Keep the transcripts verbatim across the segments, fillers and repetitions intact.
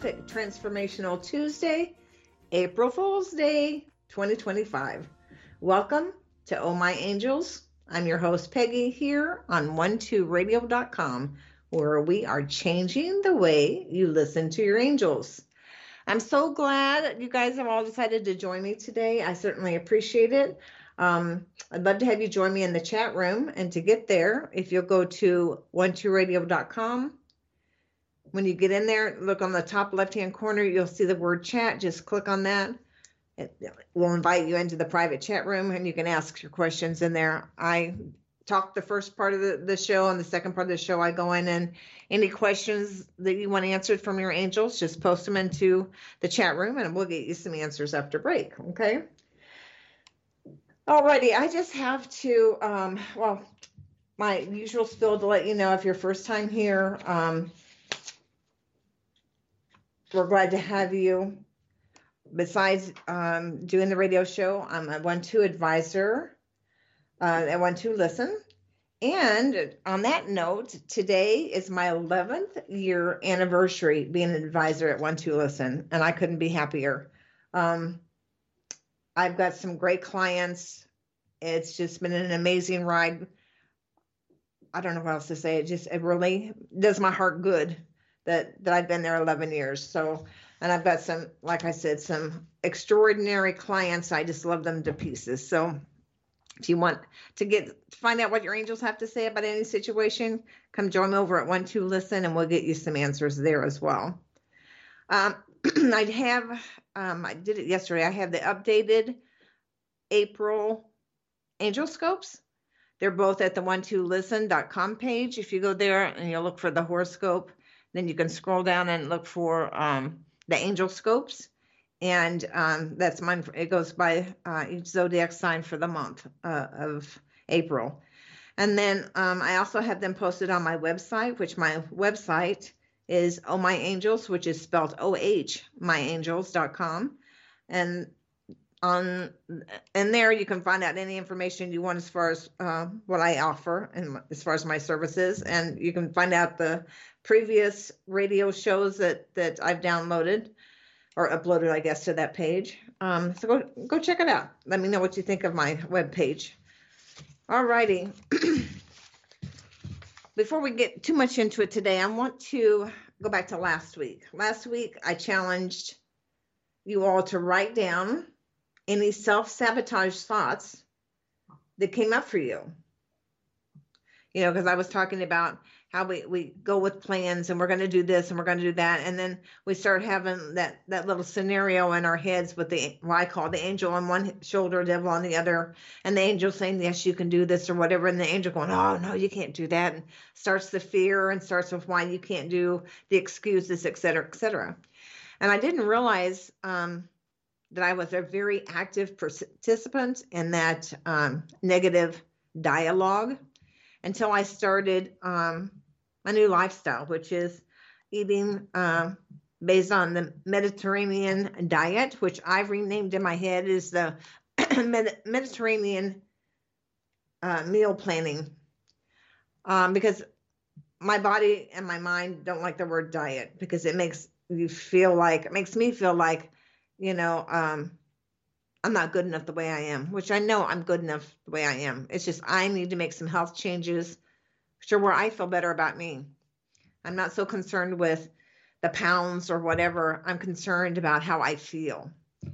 Fantastic Transformational Tuesday, April Fool's Day, twenty twenty-five. Welcome to Oh My Angels. I'm your host, Peggy, here on one two radio dot com, where we are changing the way you listen to your angels. I'm so glad that you guys have all decided to join me today. I certainly appreciate it. Um, I'd love to have you join me in the chat room. And to get there, if you'll go to one two radio dot com, when you get in there, look on the top left-hand corner, you'll see the word chat. Just click on that. It will invite you into the private chat room, and you can ask your questions in there. I talk the first part of the, the show, and the second part of the show, I go in, and any questions that you want answered from your angels, just post them into the chat room, and we'll get you some answers after break, okay? Alrighty, I just have to, um, well, my usual spiel to let you know if you're first time here, um, we're glad to have you. Besides um, doing the radio show, I'm a one two advisor uh, at one two Listen. And on that note, today is my eleventh year anniversary being an advisor at one two Listen, and I couldn't be happier. Um, I've got some great clients. It's just been an amazing ride. I don't know what else to say. It just, it really does my heart good that, that I've been there eleven years. So, and I've got some, like I said, some extraordinary clients. I just love them to pieces. So if you want to get, find out what your angels have to say about any situation, come join me over at one two Listen, and we'll get you some answers there as well. Um, I have, um, I did it yesterday. I have the updated April angel scopes. They're both at the one two listen dot com page. If you go there and you look for the horoscope, then you can scroll down and look for um, the angel scopes. And um, that's mine. It goes by uh, each zodiac sign for the month uh, of April. And then um, I also have them posted on my website, which my website is Oh My Angels, which is spelled O H my angels dot com. And on and there you can find out any information you want as far as uh, what I offer and as far as my services, and you can find out the previous radio shows that that I've downloaded or uploaded, I guess, to that page. Um, so go go check it out. Let me know what you think of my webpage. All righty. Before we get too much into it today, I want to go back to last week. Last week I challenged you all to write down any self-sabotage thoughts that came up for you. You know, because I was talking about how we, we go with plans and we're going to do this and we're going to do that. And then we start having that, that little scenario in our heads with the, what I call the angel on one shoulder, devil on the other. And the angel saying, yes, you can do this or whatever. And the angel going, oh, no, you can't do that. And starts the fear and starts with why you can't do the excuses, et cetera, et cetera. And I didn't realize, um, that I was a very active participant in that um, negative dialogue until I started um, a new lifestyle, which is eating uh, based on the Mediterranean diet, which I've renamed in my head is the Mediterranean uh, meal planning, um, because my body and my mind don't like the word diet because it makes you feel like, it makes me feel like, you know, um, I'm not good enough the way I am, which I know I'm good enough the way I am. It's just I need to make some health changes, sure, where I feel better about me. I'm not so concerned with the pounds or whatever. I'm concerned about how I feel.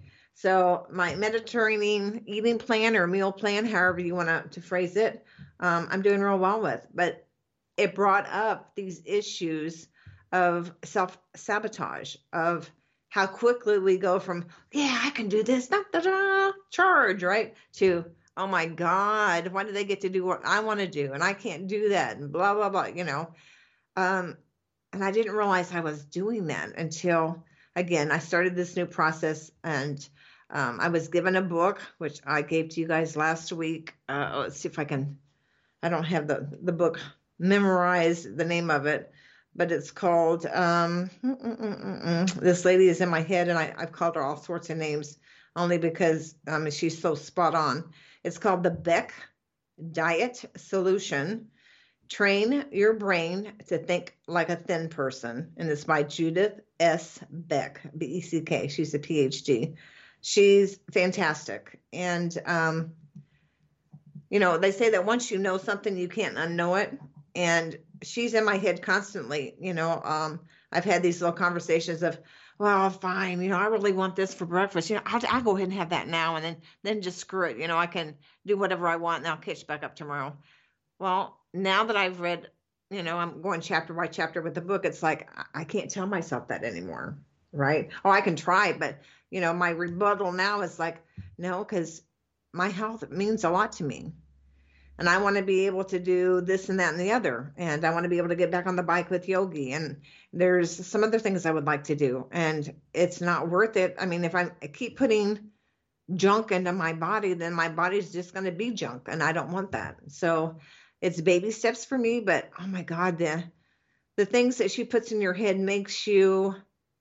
So my Mediterranean eating plan or meal plan, however you want to, to phrase it, um, I'm doing real well with. But it brought up these issues of self-sabotage, of how quickly we go from, yeah, I can do this, da, da, da, charge, right? To, oh my God, why do they get to do what I want to do? And I can't do that, and blah, blah, blah, you know. Um, and I didn't realize I was doing that until, again, I started this new process, and um, I was given a book, which I gave to you guys last week. Uh, let's see if I can, I don't have the, the book memorized, the name of it. But it's called, um, mm, mm, mm, mm. This lady is in my head, and I, I've called her all sorts of names only because um, she's so spot on. It's called the Beck Diet Solution Train Your Brain to Think Like a Thin Person. And it's by Judith S. Beck, B E C K. She's a P H D. She's fantastic. And, um, you know, they say that once you know something, you can't unknow it. And she's in my head constantly. You know, um, I've had these little conversations of, well, fine, you know, I really want this for breakfast. You know, I'll, I'll go ahead and have that now, and then, then just screw it. You know, I can do whatever I want, and I'll catch back up tomorrow. Well, now that I've read, you know, I'm going chapter by chapter with the book, it's like, I I can't tell myself that anymore, right? Oh, I can try, but, you know, my rebuttal now is like, no, because my health means a lot to me. And I want to be able to do this and that and the other. And I want to be able to get back on the bike with Yogi. And there's some other things I would like to do. And it's not worth it. I mean, if I keep putting junk into my body, then my body's just going to be junk. And I don't want that. So it's baby steps for me. But oh my God, the, the things that she puts in your head makes you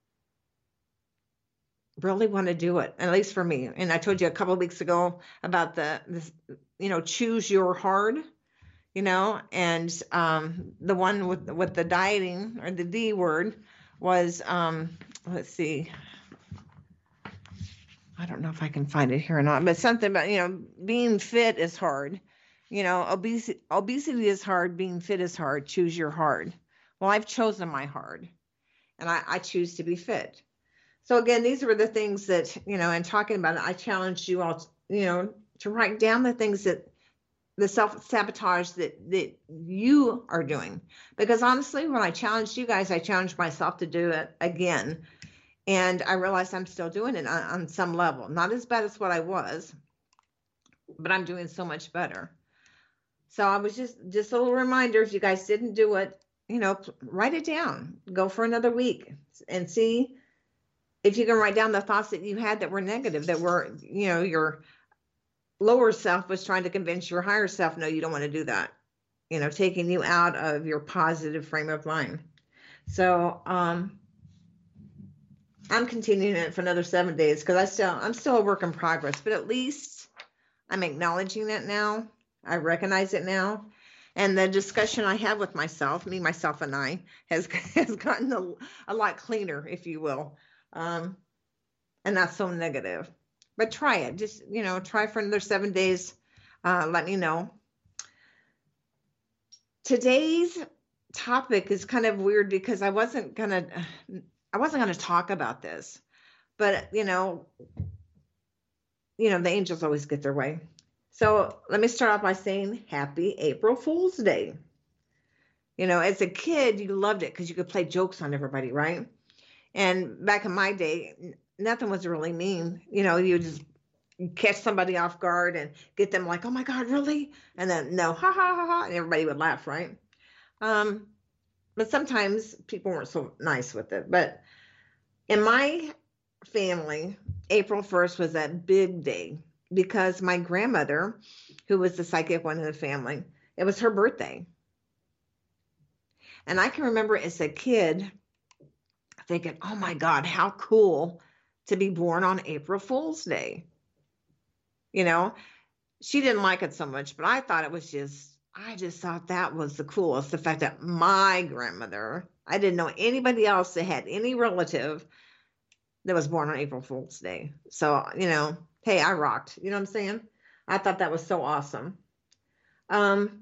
really want to do it, at least for me. And I told you a couple of weeks ago about the, this, you know, choose your hard, you know, and um, the one with, with the dieting, or the D word, was, um, let's see, I don't know if I can find it here or not, but something about, you know, being fit is hard. You know, obesity, obesity is hard. Being fit is hard. Choose your hard. Well, I've chosen my hard, and I, I choose to be fit. So again, these were the things that, you know, and talking about it, I challenged you all, you know, to write down the things that, the self-sabotage that, that you are doing. Because honestly, when I challenged you guys, I challenged myself to do it again. And I realized I'm still doing it on, on some level. Not as bad as what I was, but I'm doing so much better. So I was just, just a little reminder, if you guys didn't do it, you know, write it down. Go for another week and see if you can write down the thoughts that you had that were negative, that were, you know, your lower self was trying to convince your higher self, no, you don't want to do that, you know, taking you out of your positive frame of mind. So um, I'm continuing it for another seven days because I still, I'm still a work in progress, but at least I'm acknowledging it now. I recognize it now. And the discussion I have with myself, me, myself, and I, has, has gotten a, a lot cleaner, if you will. Um, and not so negative, but try it. Just, you know, try for another seven days. Uh, let me know. Today's topic is kind of weird because I wasn't gonna, I wasn't gonna talk about this, but you know, you know, the angels always get their way. So let me start off by saying Happy April Fool's Day. You know, as a kid, you loved it because you could play jokes on everybody, right? And back in my day, nothing was really mean. You know, you just catch somebody off guard and get them like, oh my God, really? And then no, ha ha ha ha, and everybody would laugh, right? Um, but sometimes people weren't so nice with it. But in my family, April first was a big day because my grandmother, who was the psychic one in the family, it was her birthday. And I can remember as a kid thinking, oh my God, how cool to be born on April Fool's Day. You know, she didn't like it so much, but I thought it was just, I just thought that was the coolest. The fact that my grandmother, I didn't know anybody else that had any relative that was born on April Fool's Day. So, you know, hey, I rocked. You know what I'm saying? I thought that was so awesome. Um,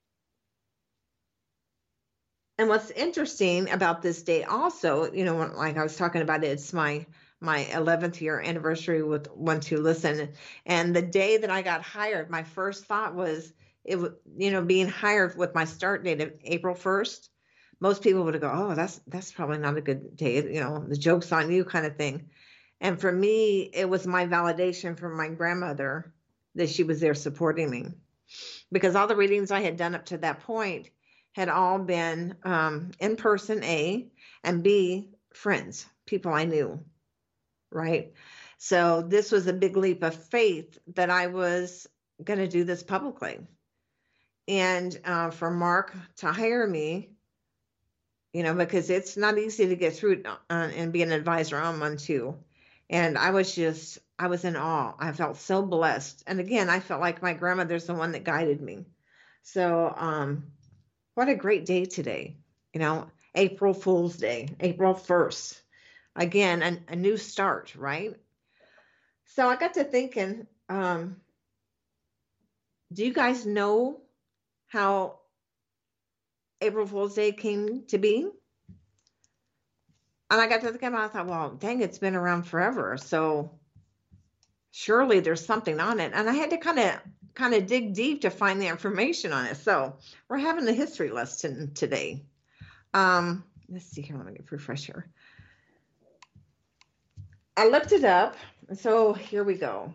And what's interesting about this day also, you know, like I was talking about, it, it's my my eleventh year anniversary with One Two Listen. And the day that I got hired, my first thought was, it was, you know, being hired with my start date of April first. Most people would go, oh, that's that's probably not a good day, you know, the joke's on you kind of thing. And for me, it was my validation from my grandmother that she was there supporting me. Because all the readings I had done up to that point had all been um, in person, A, and B, friends, people I knew, right? So this was a big leap of faith that I was going to do this publicly. And uh, for Mark to hire me, you know, because it's not easy to get through uh, and be an advisor on One Two. And I was just, I was in awe. I felt so blessed. And again, I felt like my grandmother's the one that guided me. So, um, what a great day today. You know, April Fool's Day, April first. Again, a, a new start, right? So I got to thinking, um, do you guys know how April Fool's Day came to be? And I got to thinking about it, I thought, well, dang, it's been around forever. So surely there's something on it. And I had to kind of kind of dig deep to find the information on it. So we're having a history lesson today. Um, let's see here. Let me get refresh here. I looked it up. So here we go.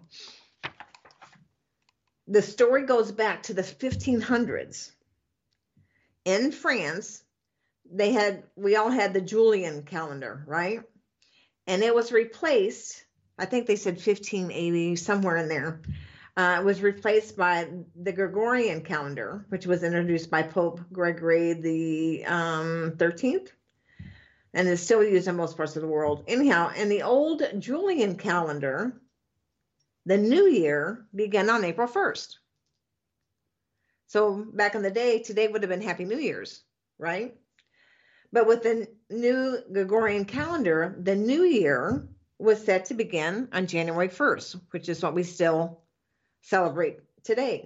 The story goes back to the fifteen hundreds. In France, they had, we all had the Julian calendar, right? And it was replaced, I think they said fifteen eighty, somewhere in there. Uh, it was replaced by the Gregorian calendar, which was introduced by Pope Gregory the um, thirteenth, and is still used in most parts of the world. Anyhow, in the old Julian calendar, the new year began on April first. So back in the day, today would have been Happy New Year's, right? But with the new Gregorian calendar, the new year was set to begin on January first, which is what we still celebrate today.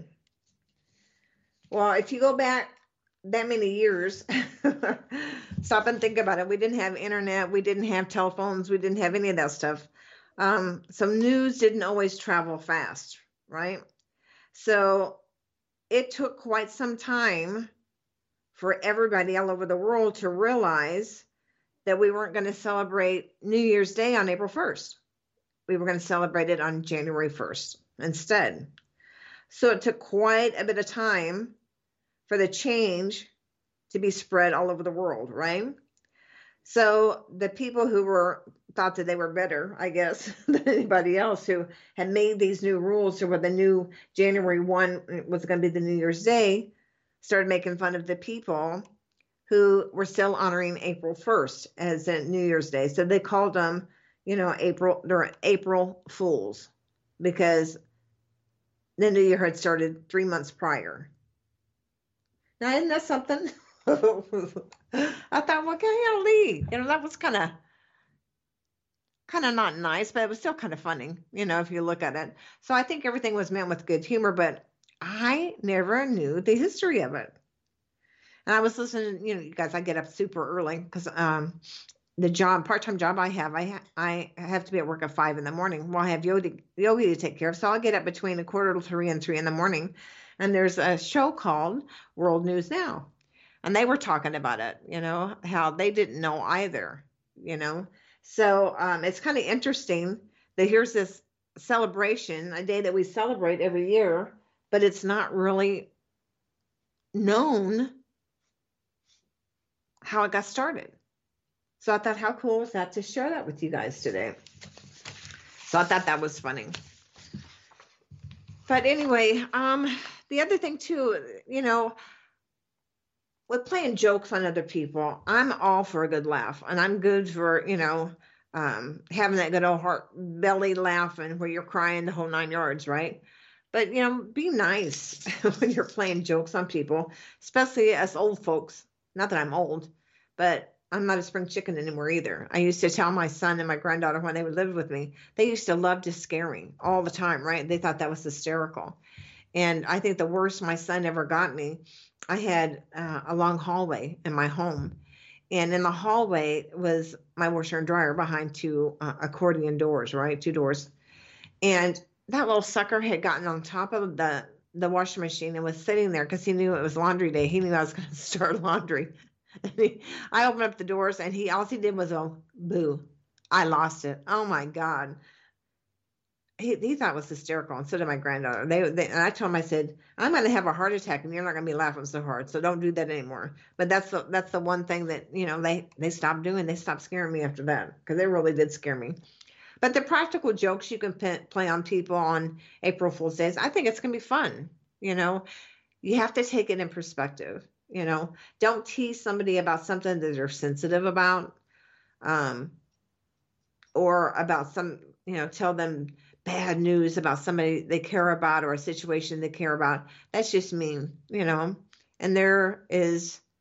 Well, if you go back that many years, stop and think about it. We didn't have internet. We didn't have telephones. We didn't have any of that stuff. Um, so news didn't always travel fast, right? So it took quite some time for everybody all over the world to realize that we weren't going to celebrate New Year's Day on April first. We were going to celebrate it on January first instead. So it took quite a bit of time for the change to be spread all over the world, right? So the people who were thought that they were better, I guess, than anybody else, who had made these new rules to where the new January first was going to be the New Year's Day, started making fun of the people who were still honoring April first as a New Year's Day. So they called them, you know, April, they're April Fools, because the new year had started three months prior. Now, isn't that something? I thought, well, golly, you know, that was kind of, kind of not nice, but it was still kind of funny, you know, if you look at it. So I think everything was meant with good humor, but I never knew the history of it. And I was listening, you know, you guys, I get up super early because um, the job, part-time job I have, I ha- I have to be at work at five in the morning. Well, I have yoga, yoga to take care of, so I'll get up between a quarter to three and three in the morning. And there's a show called World News Now. And they were talking about it, you know, how they didn't know either, you know. So um, it's kind of interesting that here's this celebration, a day that we celebrate every year, but it's not really known how it got started. So I thought, how cool was that to share that with you guys today? So I thought that was funny. But anyway, um, the other thing too, you know, with playing jokes on other people, I'm all for a good laugh, and I'm good for, you know, um, having that good old heart belly laughing where you're crying the whole nine yards, right? But, you know, be nice when you're playing jokes on people, especially us old folks. Not that I'm old, but I'm not a spring chicken anymore either. I used to tell my son and my granddaughter when they would live with me, they used to love to scare me all the time, right? They thought that was hysterical. And I think the worst my son ever got me, I had uh, a long hallway in my home. And in the hallway was my washer and dryer behind two uh, accordion doors, right? Two doors. And that little sucker had gotten on top of the, the washing machine and was sitting there because he knew it was laundry day. He knew I was going to start laundry. And he, I opened up the doors and he, all he did was go, boo. I lost it. Oh my God. He, he thought it was hysterical, and so did my granddaughter. They, they and I told him, I said, I'm going to have a heart attack, and you're not going to be laughing so hard, so don't do that anymore. But that's the that's the one thing that, you know, they they stopped doing. They stopped scaring me after that, because they really did scare me. But the practical jokes you can p- play on people on April Fool's Days, I think it's going to be fun. You know, you have to take it in perspective. You know, don't tease somebody about something that they're sensitive about, um, or about some, you know, tell them bad news about somebody they care about or a situation they care about. That's just mean, you know. And there is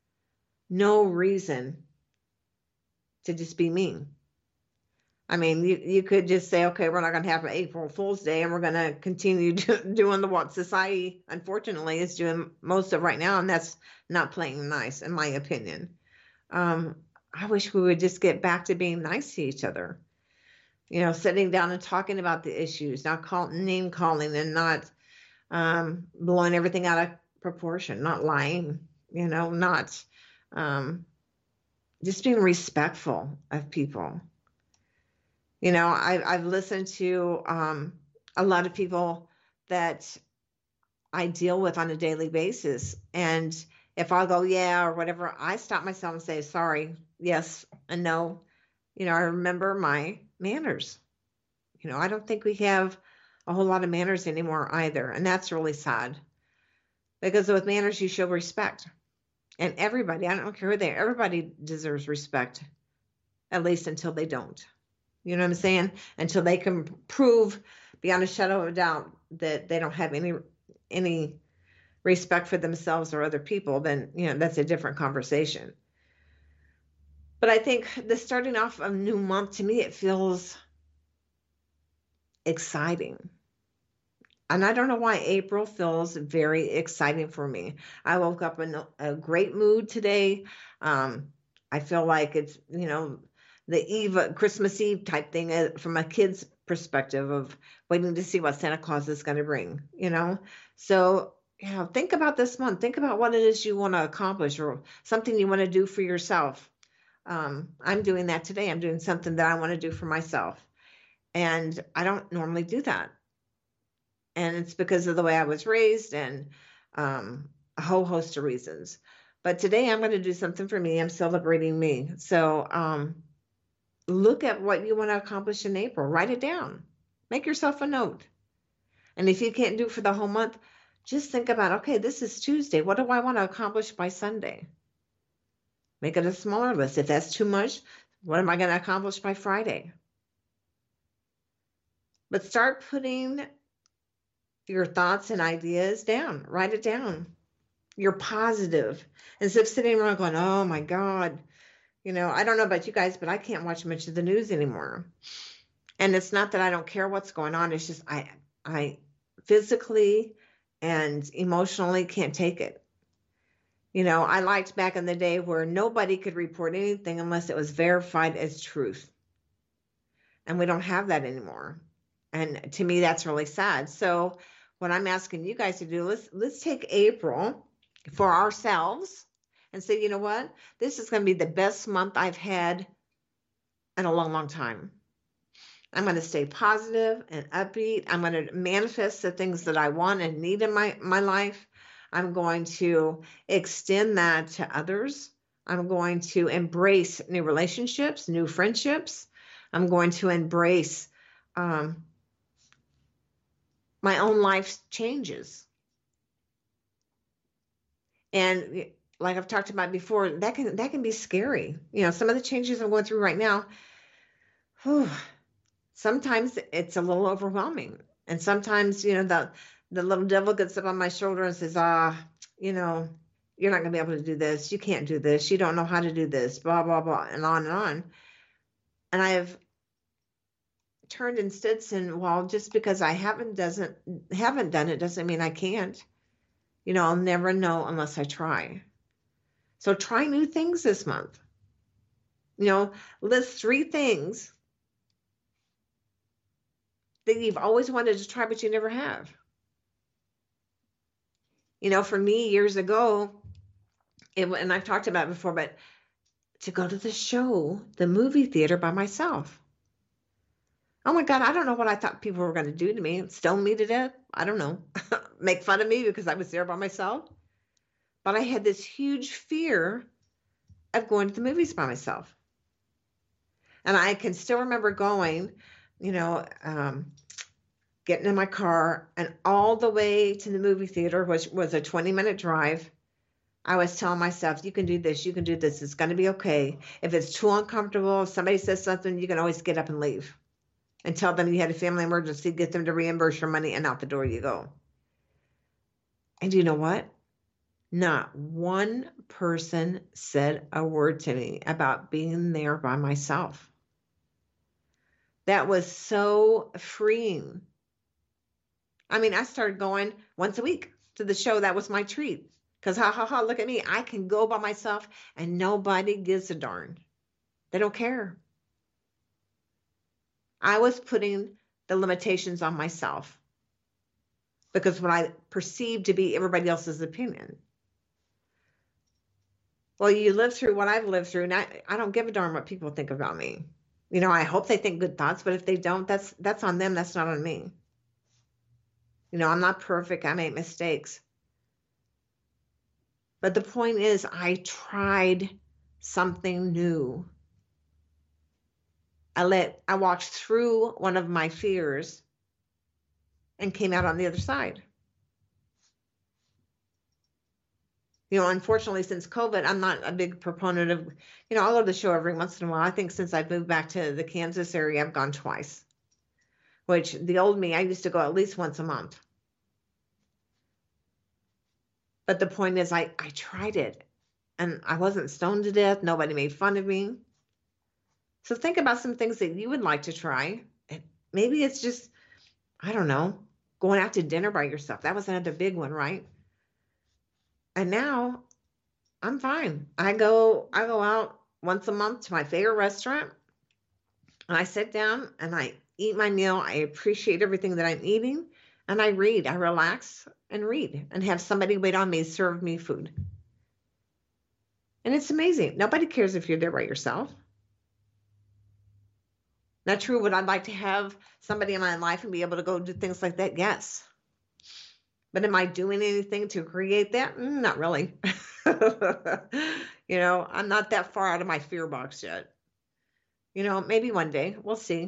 no reason to just be mean. I mean, you, you could just say, okay, we're not going to have an April Fool's Day, and we're going to continue do, doing the what society, unfortunately, is doing most of right now, and that's not playing nice, in my opinion. Um, I wish we would just get back to being nice to each other. You know, sitting down and talking about the issues, not call, name calling, and not um, blowing everything out of proportion, not lying, you know, not um, just being respectful of people. You know, I, I've listened to um, a lot of people that I deal with on a daily basis. And if I go, yeah, or whatever, I stop myself and say, sorry, yes, and no. You know, I remember my manners. You know, I don't think we have a whole lot of manners anymore either. And that's really sad. Because with manners, you show respect. And everybody, I don't care who they are, everybody deserves respect, at least until they don't. You know what I'm saying? Until they can prove beyond a shadow of a doubt that they don't have any any respect for themselves or other people, then, you know, that's a different conversation. But I think the starting off of a new month, to me, it feels exciting. And I don't know why April feels very exciting for me. I woke up in a great mood today. Um, I feel like it's, you know, the Eve, Christmas Eve type thing from a kid's perspective of waiting to see what Santa Claus is going to bring, you know? So, you know, think about this month. Think about what it is you want to accomplish or something you want to do for yourself. Um, I'm doing that today. I'm doing something that I want to do for myself. And I don't normally do that. And it's because of the way I was raised and um, a whole host of reasons. But today I'm going to do something for me. I'm celebrating me. So, um, look at what you want to accomplish in April. Write it down. Make yourself a note. And if you can't do it for the whole month, just think about, okay, this is Tuesday. What do I want to accomplish by Sunday? Make it a smaller list. If that's too much, what am I going to accomplish by Friday? But start putting your thoughts and ideas down. Write it down. You're positive. Instead of sitting around going, oh my God, you know, I don't know about you guys, but I can't watch much of the news anymore. And it's not that I don't care what's going on. It's just I, I physically and emotionally can't take it. You know, I liked back in the day where nobody could report anything unless it was verified as truth. And we don't have that anymore. And to me, that's really sad. So what I'm asking you guys to do, let's, let's take April for ourselves and say, you know what? This is going to be the best month I've had in a long, long time. I'm going to stay positive and upbeat. I'm going to manifest the things that I want and need in my, my life. I'm going to extend that to others. I'm going to embrace new relationships, new friendships. I'm going to embrace um, my own life changes. And like I've talked about before, that can that can be scary. You know, some of the changes I'm going through right now, whew, sometimes it's a little overwhelming. And sometimes, you know, the the little devil gets up on my shoulder and says, ah, you know, you're not going to be able to do this. You can't do this. You don't know how to do this, blah, blah, blah, and on and on. And I have turned instead saying, well, just because I haven't doesn't haven't done it doesn't mean I can't. You know, I'll never know unless I try. So try new things this month. You know, list three things that you've always wanted to try, but you never have. You know, for me years ago, it, and I've talked about it before, but to go to the show, the movie theater by myself. Oh my God, I don't know what I thought people were going to do to me. Stone me to death? I don't know. Make fun of me because I was there by myself. But I had this huge fear of going to the movies by myself. And I can still remember going, you know, um, getting in my car, and all the way to the movie theater, which was a twenty minute drive. I was telling myself, you can do this, you can do this. It's going to be okay. If it's too uncomfortable, if somebody says something, you can always get up and leave. And tell them you had a family emergency, get them to reimburse your money, and out the door you go. And you know what? Not one person said a word to me about being there by myself. That was so freeing. I mean, I started going once a week to the show. That was my treat. Because ha ha ha, look at me. I can go by myself and nobody gives a darn. They don't care. I was putting the limitations on myself because what I perceived to be everybody else's opinion. Well, you live through what I've lived through, and I, I don't give a darn what people think about me. You know, I hope they think good thoughts, but if they don't, that's that's on them. That's not on me. You know, I'm not perfect. I make mistakes. But the point is, I tried something new. I let I walked through one of my fears and came out on the other side. You know, unfortunately, since COVID, I'm not a big proponent of, you know, I'll go to the show every once in a while. I think since I've moved back to the Kansas area, I've gone twice, which the old me, I used to go at least once a month. But the point is, I, I tried it and I wasn't stoned to death. Nobody made fun of me. So think about some things that you would like to try. And maybe it's just, I don't know, going out to dinner by yourself. That was another big one, right? And now I'm fine. I go I go out once a month to my favorite restaurant and I sit down and I eat my meal. I appreciate everything that I'm eating and I read. I relax and read and have somebody wait on me, serve me food. And it's amazing. Nobody cares if you're there by yourself. Not true. Would I like to have somebody in my life and be able to go do things like that? Yes. But am I doing anything to create that? Not really. You know, I'm not that far out of my fear box yet. You know, maybe one day. We'll see.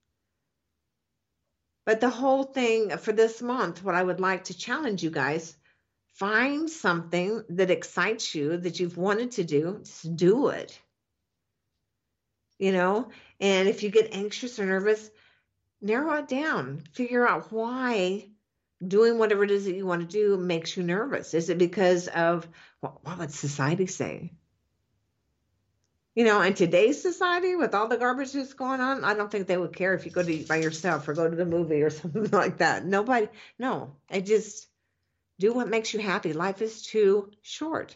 But the whole thing for this month, what I would like to challenge you guys, find something that excites you, that you've wanted to do. Just do it. You know, and if you get anxious or nervous, narrow it down. Figure out why doing whatever it is that you want to do makes you nervous. Is it because of what, what would society say? You know, in today's society with all the garbage that's going on, I don't think they would care if you go to eat by yourself or go to the movie or something like that. Nobody, no, I just do what makes you happy. Life is too short.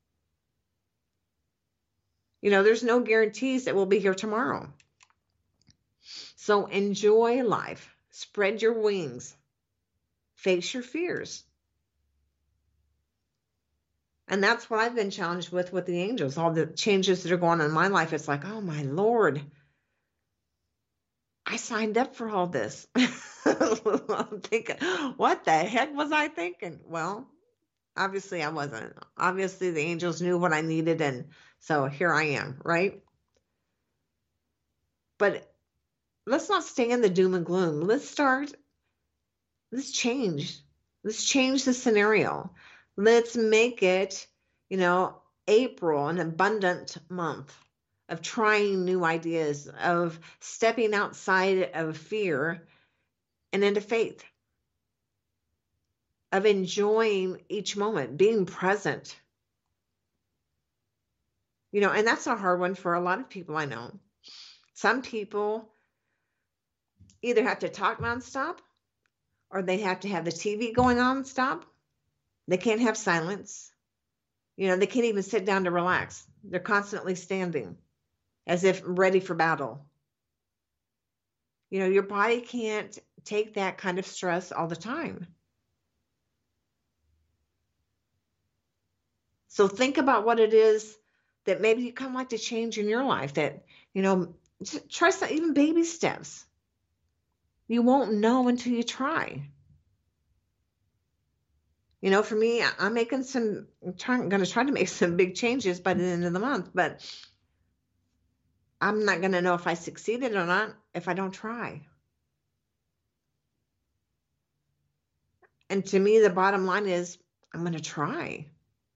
You know, there's no guarantees that we'll be here tomorrow. So enjoy life. Spread your wings. Face your fears. And that's what I've been challenged with with the angels. All the changes that are going on in my life. It's like, oh my Lord, I signed up for all this. I'm thinking, what the heck was I thinking? Well, obviously I wasn't. Obviously the angels knew what I needed. And so here I am, right? But let's not stay in the doom and gloom. Let's start, let's change. Let's change the scenario. Let's make it, you know, April, an abundant month of trying new ideas, of stepping outside of fear and into faith, of enjoying each moment, being present. You know, and that's a hard one for a lot of people I know. Some people either have to talk nonstop or they have to have the T V going on stop. They can't have silence. You know, they can't even sit down to relax. They're constantly standing as if ready for battle. You know, your body can't take that kind of stress all the time. So think about what it is that maybe you kind of like to change in your life that, you know, try some, even baby steps. You won't know until you try. You know, for me, I'm making some, I'm trying, going to try to make some big changes by the end of the month, but I'm not going to know if I succeeded or not if I don't try. And to me, the bottom line is I'm going to try.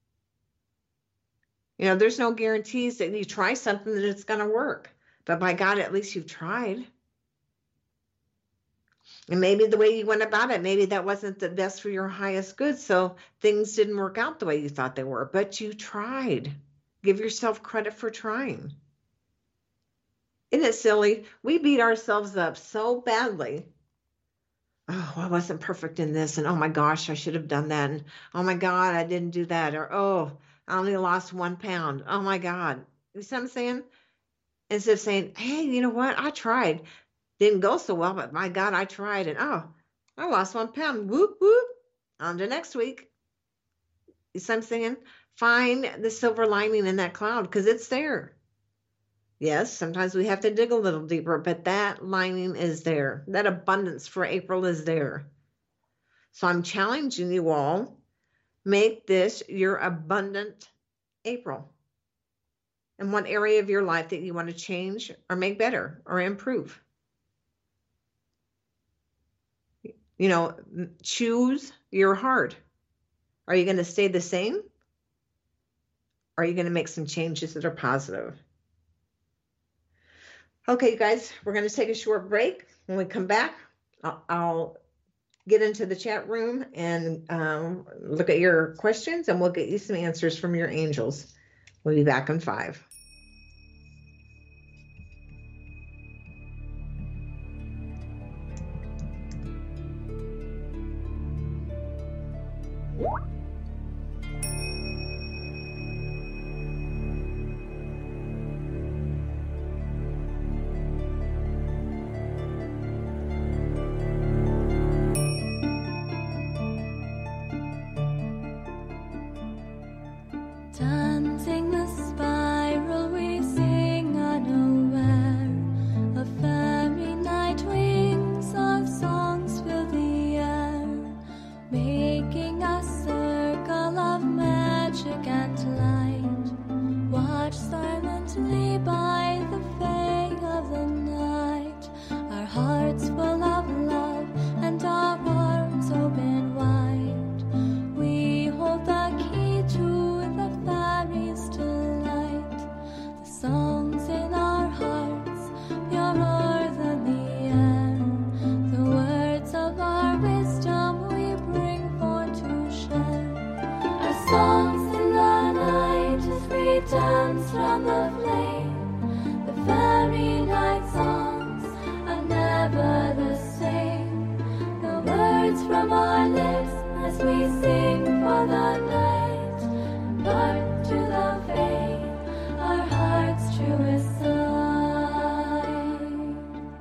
You know, there's no guarantees that you try something that it's going to work, but by God, at least you've tried. And maybe the way you went about it, maybe that wasn't the best for your highest good. So things didn't work out the way you thought they were, but you tried. Give yourself credit for trying. Isn't it silly? We beat ourselves up so badly. Oh, I wasn't perfect in this. And oh my gosh, I should have done that. And oh my God, I didn't do that. Or oh, I only lost one pound. Oh my God. You see what I'm saying? Instead of saying, hey, you know what? I tried. Didn't go so well, but my God, I tried. And oh, I lost one pound. Whoop, whoop. On to next week. You see what I'm saying? Find the silver lining in that cloud because it's there. Yes, sometimes we have to dig a little deeper, but that lining is there. That abundance for April is there. So I'm challenging you all, make this your abundant April. In what area of your life that you want to change or make better or improve. You know, choose your heart. Are you going to stay the same? Or are you going to make some changes that are positive? Okay, you guys, we're going to take a short break. When we come back, I'll, I'll get into the chat room and um, look at your questions, and we'll get you some answers from your angels. We'll be back in five. Dancing the spiral, we sing unaware. A fairy night wings of songs fill the air, making a circle of magic and light. Watch silently by the fade of the night, our hearts full of love and our arms open wide. We hold the key to fairy's delight, the songs in our hearts, purer than the air, the words of our wisdom we bring forth to share. Our songs in the night as we dance round the flame, the fairy night songs are never the same. The words from our lips as we sing for the night, part to the fade, our heart's truest side.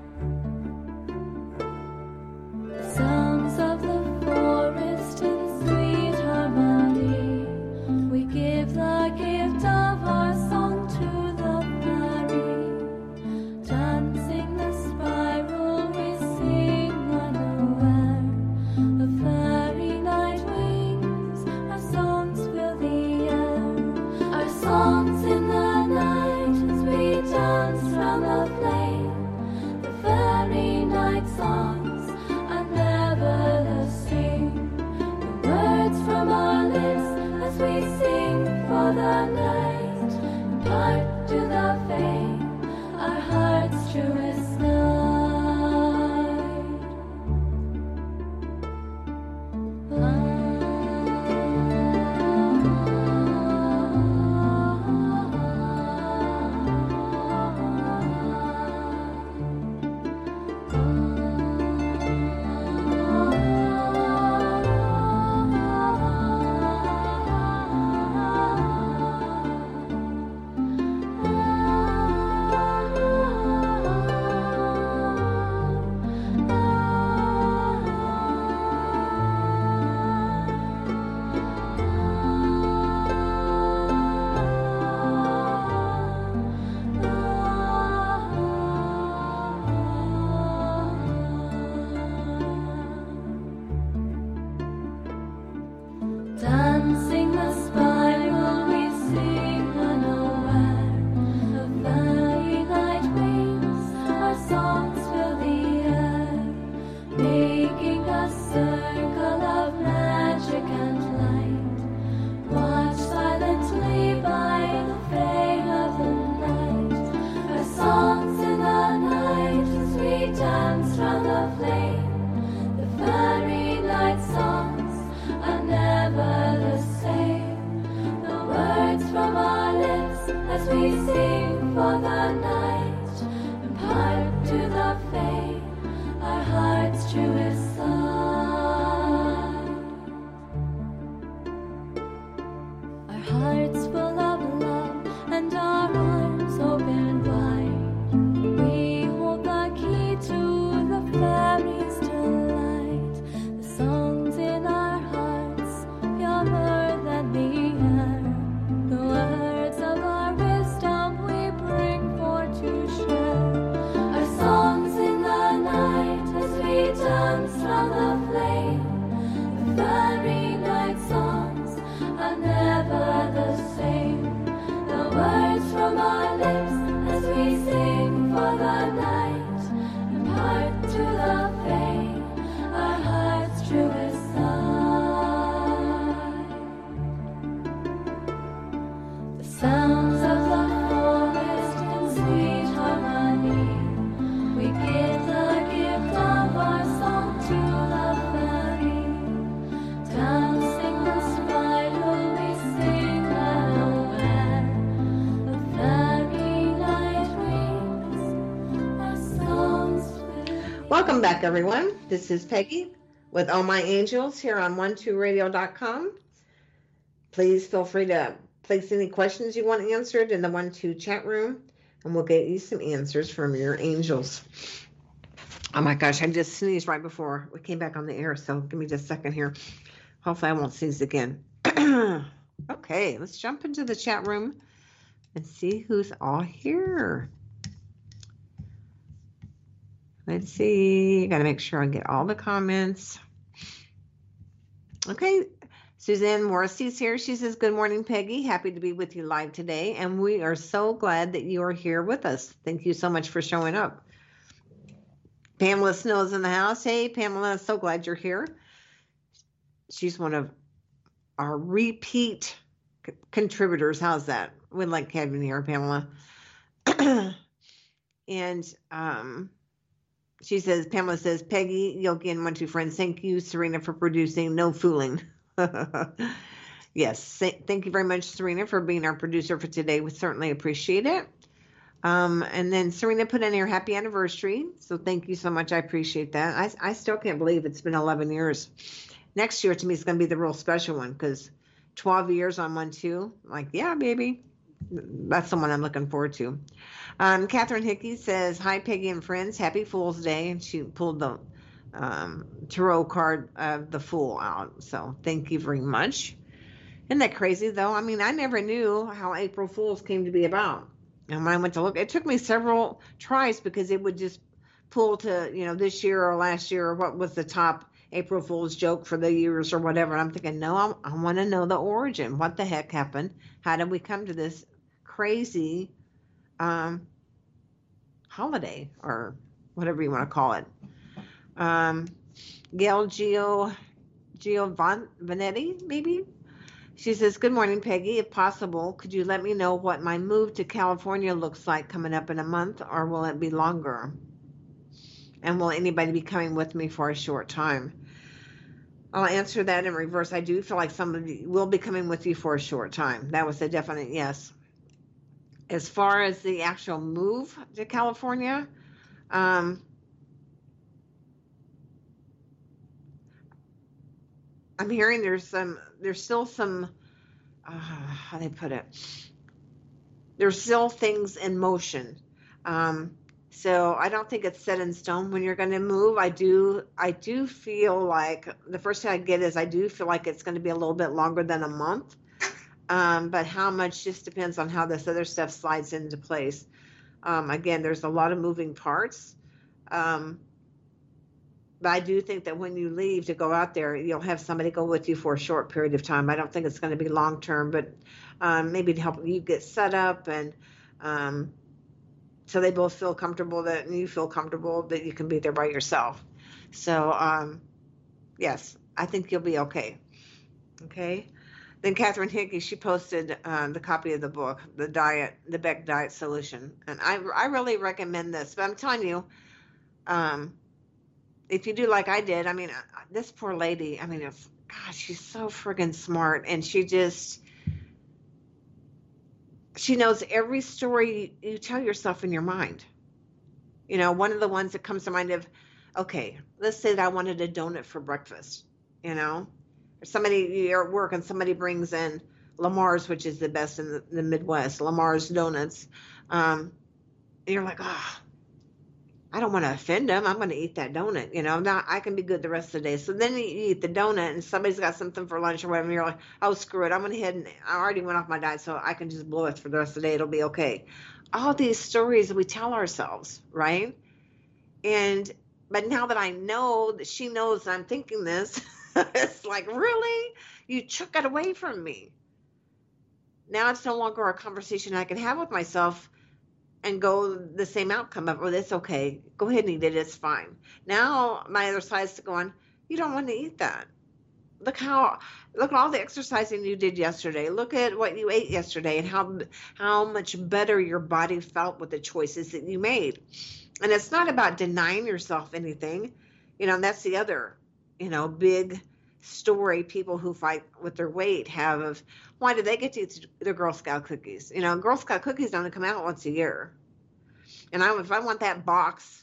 The sounds of the forest in sweet harmony, we give the gift of our song to the fairy. Dancing the spiral, we sing unaware. The fairy night wings, our songs fill the songs in the night as we dance round the flame. The fairy night songs are never the same. The words from our lips as we sing for the night, part to the fade, our heart's truest night. Ah. Dancing the spiral, we sing unaware. The fairy night wings, our songs fill the air, making a circle of magic and light. Watch silently by the fade of the night, our songs in the night as we dance round the flame. Welcome back, everyone. This is Peggy with All My Angels here on one two radio dot com. Please feel free to place any questions you want answered in the one two chat room, and we'll get you some answers from your angels. Oh my gosh, I just sneezed right before we came back on the air, so give me just a second here. Hopefully I won't sneeze again. Okay, let's jump into the chat room and see who's all here. Let's see. Got to make sure I get all the comments. Okay. Suzanne Morrissey's here. She says, good morning, Peggy. Happy to be with you live today. And we are so glad that you are here with us. Thank you so much for showing up. Pamela Snow's in the house. Hey, Pamela, so glad you're here. She's one of our repeat c- contributors. How's that? We'd like having you here, Pamela. And, um, she says, Pamela says, Peggy, Yogi, and one, two friends, thank you, Serena, for producing No Fooling. Yes, thank you very much, Serena, for being our producer for today. We certainly appreciate it. Um, and then Serena put in here, happy anniversary. So thank you so much. I appreciate that. I, I still can't believe it's been eleven years. Next year to me is going to be the real special one because twelve years on one, two. Like, yeah, baby. That's the one I'm looking forward to. Um, Catherine Hickey says, hi, Peggy and friends. Happy Fool's Day. And she pulled the um, tarot card of the Fool out. So thank you very much. Isn't that crazy, though? I mean, I never knew how April Fools came to be about. And when I went to look, it took me several tries because it would just pull to, you know, this year or last year or what was the top April Fool's joke for the years or whatever. And I'm thinking, no, I, I want to know the origin. What the heck happened? How did we come to this crazy um, holiday or whatever you want to call it? Um, Gail Gio, Giovanetti, maybe? She says, good morning, Peggy. If possible, could you let me know what my move to California looks like coming up in a month, or will it be longer? And will anybody be coming with me for a short time? I'll answer that in reverse. I do feel like somebody will be coming with you for a short time. That was a definite yes. As far as the actual move to California, um, I'm hearing there's some, there's still some, uh, how do they put it? There's still things in motion. Um, so I don't think it's set in stone when you're going to move. I do, I do feel like the first thing I get is I do feel like it's going to be a little bit longer than a month. Um, but how much just depends on how this other stuff slides into place. Um, again, there's a lot of moving parts. Um, But I do think that when you leave to go out there, you'll have somebody go with you for a short period of time. I don't think it's going to be long term, but um, maybe to help you get set up and um, so they both feel comfortable that and you feel comfortable that you can be there by yourself. So um, yes, I think you'll be okay. Okay. Then Catherine Hickey, she posted uh, the copy of the book, the diet, the Beck Diet Solution, and I I really recommend this. But I'm telling you. Um, If you do like I did, I mean, this poor lady, I mean, it's, God, she's so friggin' smart. And she just, she knows every story you tell yourself in your mind. You know, one of the ones that comes to mind of, okay, let's say that I wanted a donut for breakfast, you know, or somebody, you're at work and somebody brings in Lamar's, which is the best in the, the Midwest, Lamar's Donuts. Um, and you're like, ah. Oh, I don't want to offend them. I'm going to eat that donut. You know, now I can be good the rest of the day. So then you eat the donut and somebody's got something for lunch or whatever. And you're like, oh, screw it. I'm going to head and I already went off my diet, so I can just blow it for the rest of the day. It'll be okay. All these stories that we tell ourselves, right? And, but now that I know that she knows I'm thinking this, it's like, really? You took it away from me. Now it's no longer a conversation I can have with myself and go the same outcome of, well, it's okay. Go ahead and eat it. It's fine. Now my other side's going, you don't want to eat that. Look how, look at all the exercising you did yesterday. Look at what you ate yesterday and how, how much better your body felt with the choices that you made. And it's not about denying yourself anything. You know, and that's the other, you know, big story people who fight with their weight have of, why do they get to eat their Girl Scout cookies? You know, Girl Scout cookies only come out once a year. And I, if I want that box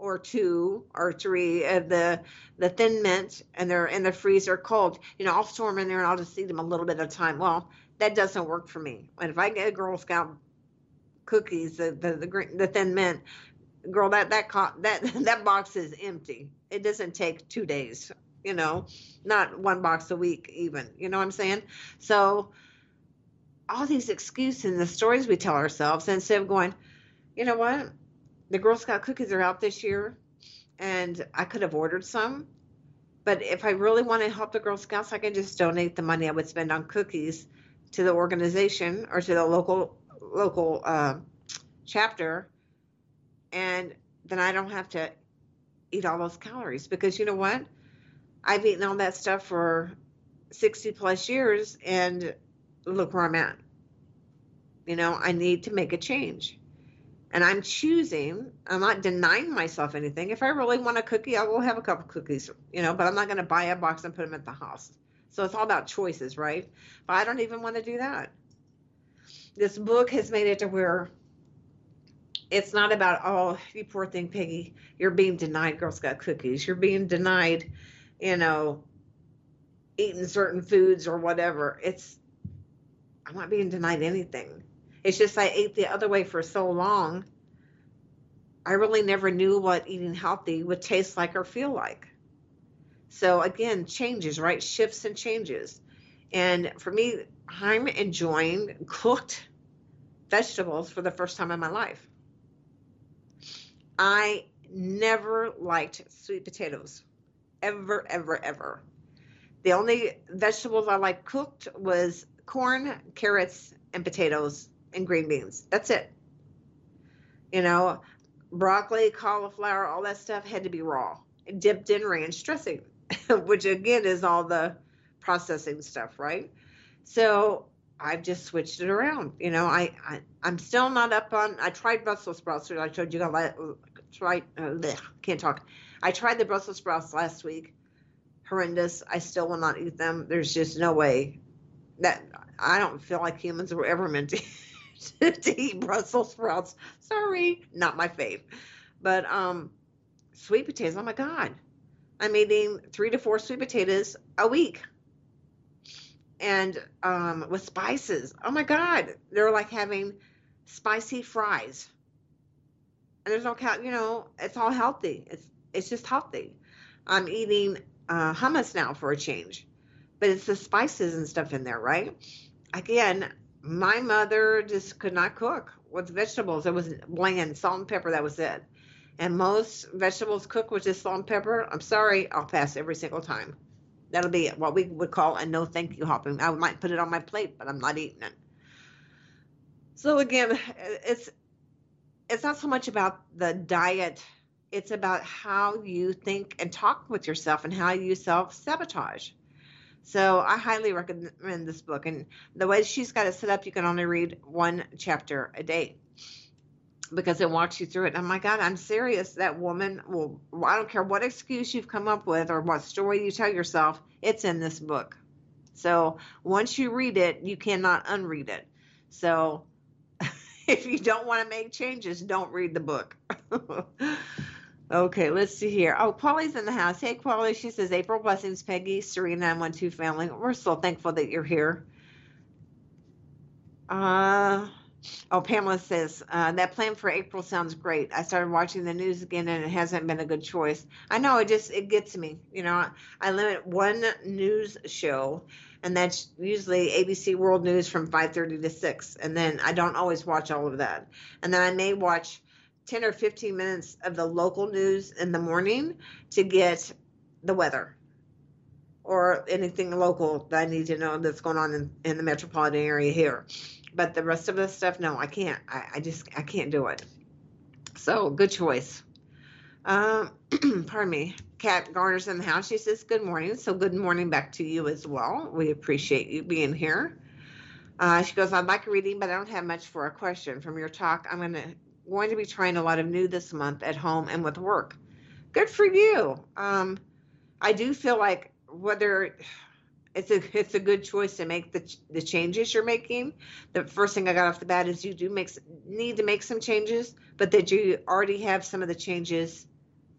or two or three of the the Thin Mint, and they're in the freezer cold. You know, I'll store them in there and I'll just eat them a little bit at a time. Well, that doesn't work for me. And if I get a Girl Scout cookies, the the the, green, the Thin Mint, girl, that that co- that that box is empty. It doesn't take two days. You know, not one box a week even. You know what I'm saying? So all these excuses and the stories we tell ourselves, instead of going, you know what, the Girl Scout cookies are out this year, and I could have ordered some. But if I really want to help the Girl Scouts, I can just donate the money I would spend on cookies to the organization or to the local local uh, chapter, and then I don't have to eat all those calories. Because you know what? I've eaten all that stuff for sixty plus years, and look where I'm at. You know, I need to make a change. And I'm choosing, I'm not denying myself anything. If I really want a cookie, I will have a couple cookies, you know, but I'm not going to buy a box and put them at the house. So it's all about choices, right? But I don't even want to do that. This book has made it to where it's not about, oh, you poor thing, Peggy, you're being denied Girl Scout cookies. You're being denied, you know, eating certain foods or whatever. It's, I'm not being denied anything. It's just I ate the other way for so long. I really never knew what eating healthy would taste like or feel like. So again, changes, right? Shifts and changes. And for me, I'm enjoying cooked vegetables for the first time in my life. I never liked sweet potatoes. Ever, ever, ever. The only vegetables I liked cooked was corn, carrots, and potatoes and green beans. That's it. You know, broccoli, cauliflower, all that stuff had to be raw, dipped in ranch dressing, which again is all the processing stuff, right? So I've just switched it around. You know, I, I I'm still not up on. I tried Brussels sprouts. I told you I tried. Uh, bleh, can't talk. I tried the Brussels sprouts last week. Horrendous. I still will not eat them. There's just no way that I don't feel like humans were ever meant to. to eat Brussels sprouts. Sorry, not my fave. But um, sweet potatoes, oh my God. I'm eating three to four sweet potatoes a week. And um, with spices, oh my God. They're like having spicy fries. And there's no, you know, it's all healthy. It's, it's just healthy. I'm eating uh, hummus now for a change. But it's the spices and stuff in there, right? Again, my mother just could not cook with vegetables. It was bland, salt and pepper, that was it. And most vegetables cooked with just salt and pepper. I'm sorry, I'll pass every single time. That'll be what we would call a no thank you helping. I might put it on my plate, but I'm not eating it. So again, it's it's not so much about the diet. It's about how you think and talk with yourself and how you self-sabotage. So I highly recommend this book. And the way she's got it set up, you can only read one chapter a day because it walks you through it. And oh my God, I'm serious. That woman will, I don't care what excuse you've come up with or what story you tell yourself, it's in this book. So once you read it, you cannot unread it. So if you don't want to make changes, don't read the book. Okay, let's see here. Oh, Paulie's in the house. Hey, Paulie. She says, April blessings, Peggy, Serena, nine one two family. We're so thankful that you're here. Uh, oh, Pamela says, uh, that plan for April sounds great. I started watching the news again, and it hasn't been a good choice. I know, it just, it gets me. You know, I, I limit one news show, and that's usually A B C World News from five thirty to six. And then I don't always watch all of that. And then I may watch ten or fifteen minutes of the local news in the morning to get the weather or anything local that I need to know that's going on in, in the metropolitan area here. But the rest of the stuff, no, I can't. I, I just, I can't do it. So good choice. Um, pardon me. Kat Garner's in the house. She says, good morning. So good morning back to you as well. We appreciate you being here. Uh, she goes, I'd like a reading, but I don't have much for a question. From your talk, I'm going to going to be trying a lot of new this month at home and with work. Good for you. Um, I do feel like whether it's a it's a good choice to make the the changes you're making. The first thing I got off the bat is you do make need to make some changes, but that you already have some of the changes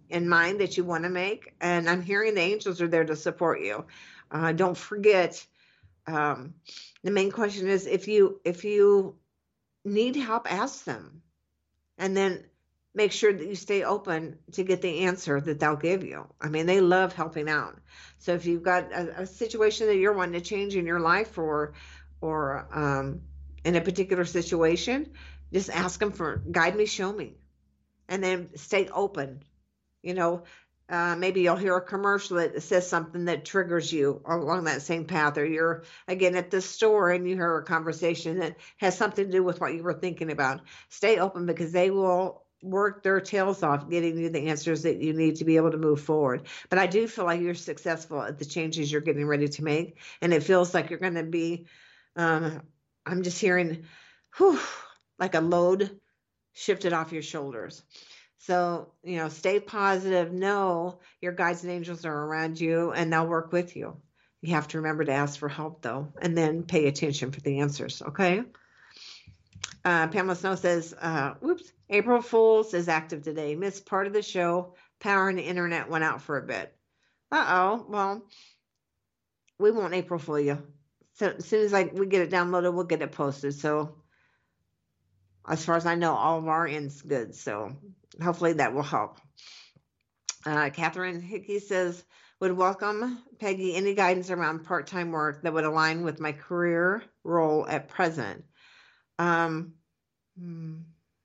in mind that you want to make. And I'm hearing the angels are there to support you. Uh, don't forget, um, the main question is if you if you need help, ask them, and then make sure that you stay open to get the answer that they'll give you. I mean, they love helping out. So if you've got a, a situation that you're wanting to change in your life, or or um, in a particular situation, just ask them for guide me, show me, and then stay open. You know, uh, maybe you'll hear a commercial that says something that triggers you along that same path, or you're again at the store and you hear a conversation that has something to do with what you were thinking about. Stay open, because they will work their tails off getting you the answers that you need to be able to move forward. But I do feel like you're successful at the changes you're getting ready to make, and it feels like you're going to be, um, I'm just hearing, whew, like a load shifted off your shoulders. So, you know, stay positive. Know your guides and angels are around you and they'll work with you. You have to remember to ask for help, though, and then pay attention for the answers, okay? Uh, Pamela Snow says, uh, whoops, April Fool's is active today. Missed part of the show. Power and the internet went out for a bit. Uh-oh. Well, we won't April Fool you. So as soon as I, we get it downloaded, we'll get it posted. So as far as I know, all of our end's good. So hopefully that will help. Uh, Catherine Hickey says, would welcome, Peggy, any guidance around part-time work that would align with my career role at present. Um, hmm.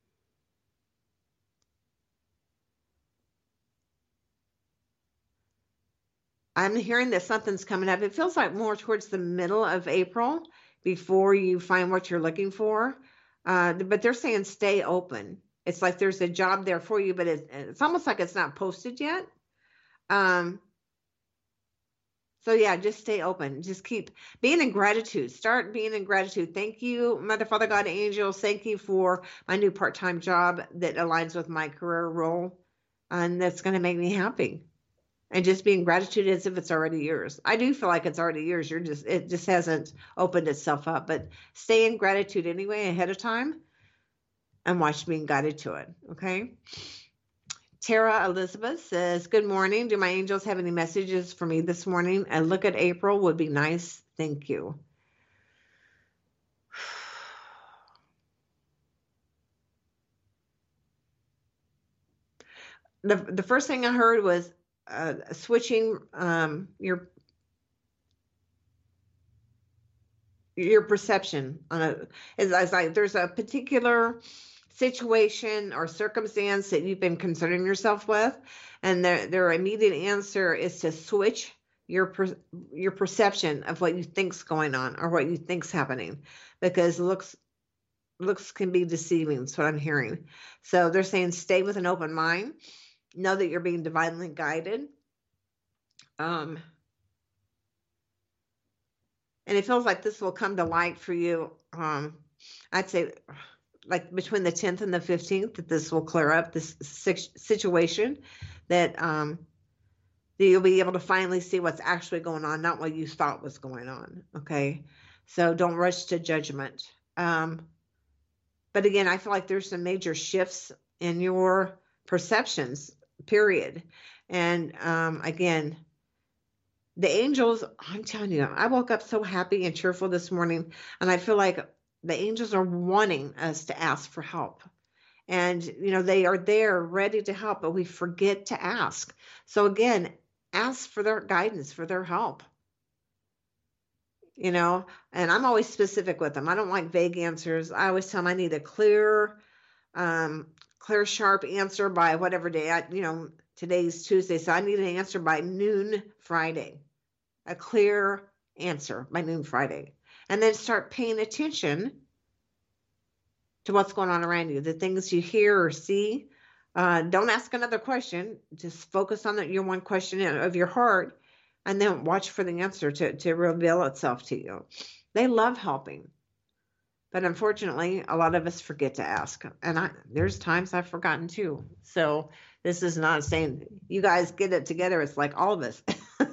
I'm hearing that something's coming up. It feels like more towards the middle of April before you find what you're looking for. Uh, but they're saying stay open. It's like there's a job there for you, but it, it's almost like it's not posted yet. Um, so yeah, just stay open. Just keep being in gratitude. Start being in gratitude. Thank you, Mother, Father, God, angels. Thank you for my new part-time job that aligns with my career role, and that's going to make me happy. And just being gratitude as if it's already yours. I do feel like it's already yours. You're just, it just hasn't opened itself up. But stay in gratitude anyway ahead of time and watch being guided to it. Okay. Tara Elizabeth says, good morning. Do my angels have any messages for me this morning? A look at April would be nice. Thank you. The, the first thing I heard was, Uh, switching um, your your perception on a is, is like there's a particular situation or circumstance that you've been concerning yourself with, and their their immediate answer is to switch your per, your perception of what you think's going on or what you think's happening, because looks looks can be deceiving. That's what I'm hearing. So they're saying stay with an open mind. Know that you're being divinely guided. Um, and it feels like this will come to light for you. Um, I'd say like between the tenth and the fifteenth, that this will clear up this situation, that, um, that you'll be able to finally see what's actually going on, not what you thought was going on. Okay. So don't rush to judgment. Um, but again, I feel like there's some major shifts in your perceptions, period. And um, again, the angels, I'm telling you, I woke up so happy and cheerful this morning, and I feel like the angels are wanting us to ask for help. And, you know, they are there ready to help, but we forget to ask. So again, ask for their guidance, for their help. You know, and I'm always specific with them. I don't like vague answers. I always tell them I need a clear, um, clear, sharp answer by whatever day. I, you know, today's Tuesday, so I need an answer by noon Friday. A clear answer by noon Friday. And then start paying attention to what's going on around you, the things you hear or see. Uh, don't ask another question. Just focus on the, your one question of your heart, and then watch for the answer to, to reveal itself to you. They love helping. But unfortunately, a lot of us forget to ask. And I, there's times I've forgotten too. So this is not saying you guys get it together. It's like all of us.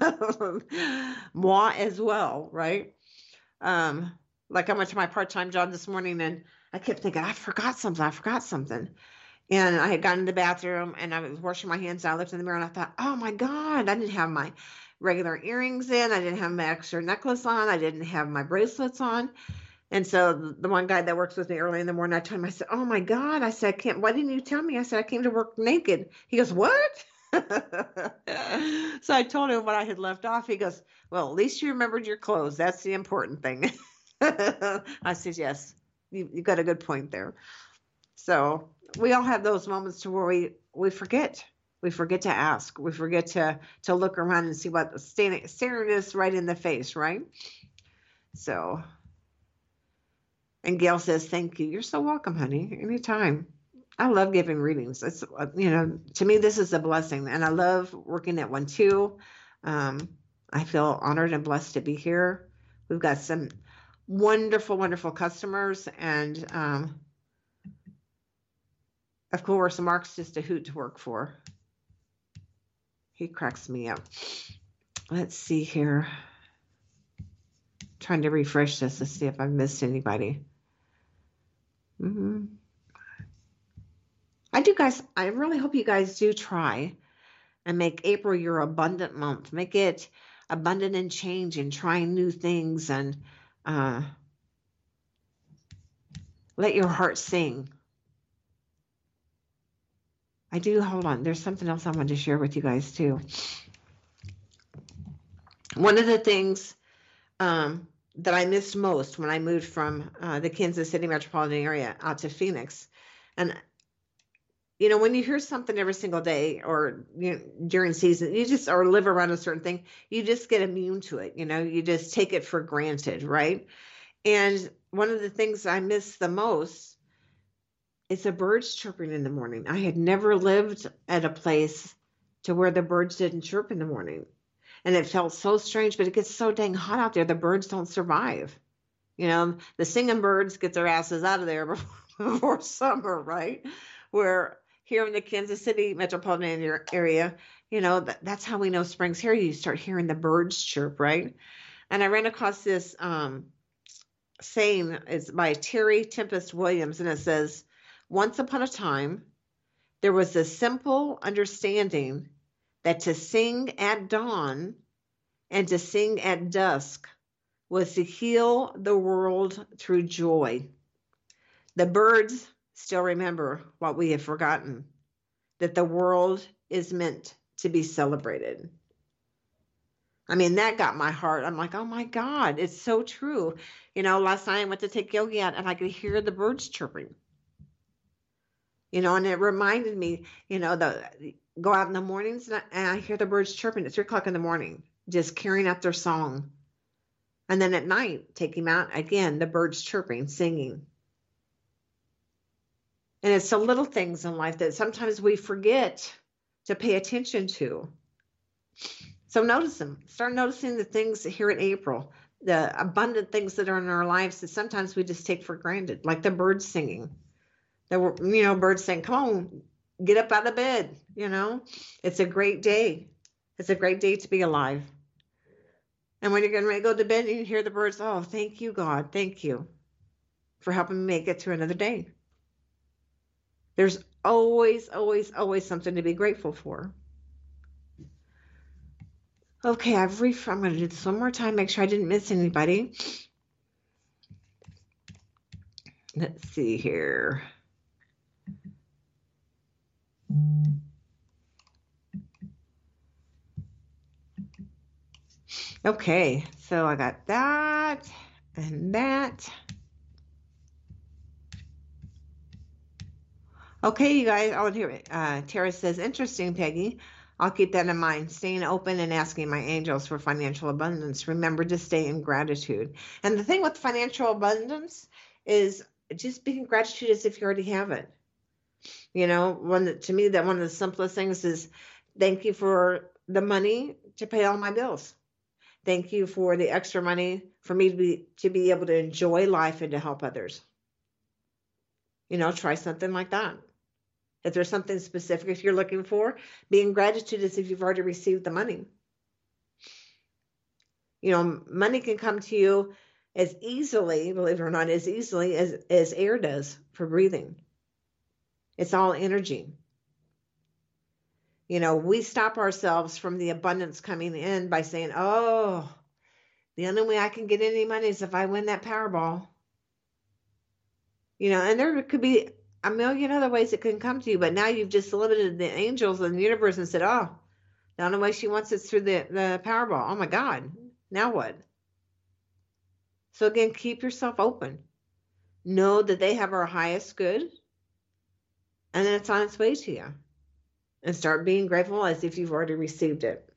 Moi as well, right? Um, like I went to my part-time job this morning and I kept thinking, I forgot something. I forgot something. And I had gone in the bathroom and I was washing my hands. I looked in the mirror and I thought, oh my God, I didn't have my regular earrings in. I didn't have my extra necklace on. I didn't have my bracelets on. And so the one guy that works with me early in the morning, I told him, I said, oh my God. I said, I can't, why didn't you tell me? I said, I came to work naked. He goes, what? So I told him what I had left off. He goes, well, at least you remembered your clothes. That's the important thing. I said, yes, you, you got a good point there. So we all have those moments to where we, we forget. We forget to ask. We forget to, to look around and see what standing, staring us right in the face, right? So, and Gail says, thank you. You're so welcome, honey. Anytime. I love giving readings. It's, you know, to me, this is a blessing. And I love working at One Two. Um, I feel honored and blessed to be here. We've got some wonderful, wonderful customers. And, um, of course, Mark's just a hoot to work for. He cracks me up. Let's see here. Trying to refresh this to see if I've missed anybody. Mm-hmm. I do, guys. I really hope you guys do try and make April your abundant month. Make it abundant in change and trying new things, and uh, let your heart sing. I do. Hold on. There's something else I wanted to share with you guys too. One of the things um, that I missed most when I moved from uh, the Kansas City metropolitan area out to Phoenix, and you know, when you hear something every single day or you know, during season, you just or live around a certain thing, you just get immune to it. You know, you just take it for granted, right? And one of the things I miss the most is the birds chirping in the morning. I had never lived at a place to where the birds didn't chirp in the morning. And it felt so strange, but it gets so dang hot out there, the birds don't survive. You know, the singing birds get their asses out of there before, before summer, right? Where here in the Kansas City metropolitan area, you know, that, that's how we know spring's here. You start hearing the birds chirp, right? And I ran across this um, saying, it's by Terry Tempest Williams, and it says, once upon a time, there was a simple understanding that to sing at dawn and to sing at dusk was to heal the world through joy. The birds still remember what we have forgotten, that the world is meant to be celebrated. I mean, that got my heart. I'm like, oh my God, it's so true. You know, last night I went to take Yogi out and I could hear the birds chirping. You know, and it reminded me, you know, the go out in the mornings and I, and I hear the birds chirping at three o'clock in the morning, just carrying out their song. And then at night, take him out again, the birds chirping, singing. And it's the little things in life that sometimes we forget to pay attention to. So notice them. Start noticing the things here in April, the abundant things that are in our lives that sometimes we just take for granted, like the birds singing. The, you know, birds saying, come on, get up out of bed. You know, it's a great day. It's a great day to be alive. And when you're getting ready to go to bed and you hear the birds, oh, thank you, God. Thank you for helping me make it through another day. There's always, always, always something to be grateful for. Okay, I've ref- I'm going to do this one more time, make sure I didn't miss anybody. Let's see here. Okay, so I got that and that. Okay, you guys, I'll hear it. Uh, Tara says, interesting, Peggy. I'll keep that in mind. Staying open and asking my angels for financial abundance. Remember to stay in gratitude. And the thing with financial abundance is just being gratitude as if you already have it. You know, one to me, that one of the simplest things is thank you for the money to pay all my bills. Thank you for the extra money for me to be to be able to enjoy life and to help others. You know, try something like that. If there's something specific if you're looking for, be in gratitude as if you've already received the money. You know, money can come to you as easily, believe it or not, as easily as, as air does for breathing. It's all energy. You know, we stop ourselves from the abundance coming in by saying, oh, the only way I can get any money is if I win that Powerball. You know, and there could be a million other ways it can come to you, but now you've just limited the angels and the universe and said, oh, the only way she wants is through the, the Powerball. Oh my God, now what? So again, keep yourself open. Know that they have our highest good, and then it's on its way to you. And start being grateful as if you've already received it.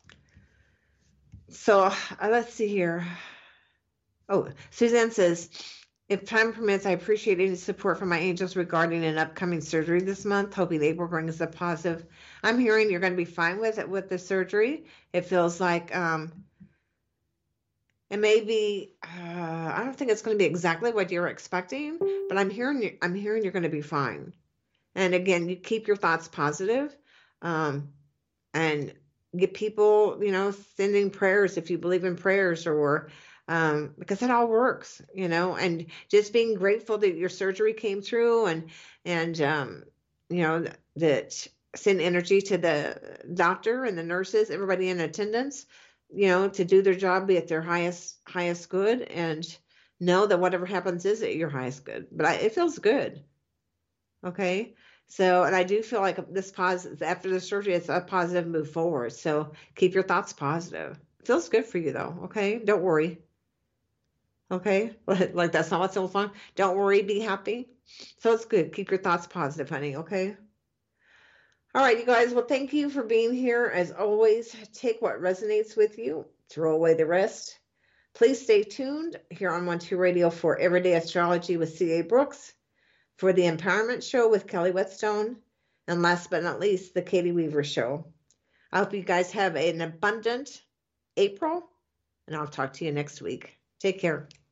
So uh, let's see here. Oh, Suzanne says, if time permits, I appreciate any support from my angels regarding an upcoming surgery this month, hoping April brings a positive. I'm hearing you're going to be fine with it, with the surgery. It feels like um, it may be, uh, I don't think it's going to be exactly what you're expecting, but I'm hearing, you, I'm hearing you're going to be fine. And again, you keep your thoughts positive, um, and get people, you know, sending prayers if you believe in prayers, or um, because it all works, you know, and just being grateful that your surgery came through, and, and, um, you know, that send energy to the doctor and the nurses, everybody in attendance, you know, to do their job, be at their highest, highest good, and know that whatever happens is at your highest good. But I, it feels good. Okay. So, and I do feel like this positive, after the surgery, it's a positive move forward. So keep your thoughts positive. It feels good for you though. Okay. Don't worry. Okay. Like that's not what's so fun. Don't worry. Be happy. So it's good. Keep your thoughts positive, honey. Okay. All right, you guys. Well, thank you for being here. As always, take what resonates with you, throw away the rest. Please stay tuned here on one two Radio for Everyday Astrology with C A Brooks, for the Empowerment Show with Kelly Whetstone, and last but not least, the Katie Weaver Show. I hope you guys have an abundant April, and I'll talk to you next week. Take care.